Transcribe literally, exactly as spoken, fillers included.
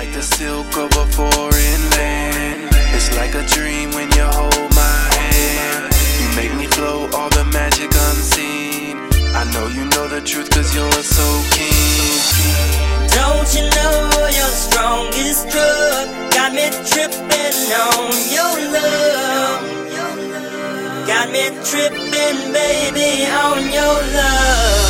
like the silk of a foreign land. It's like a dream when you hold my hand. You make me flow, all the magic unseen. I know you know the truth cause you're so keen. Don't you know you're the strongest drug? Got me tripping on your love. Got me tripping, baby, on your love.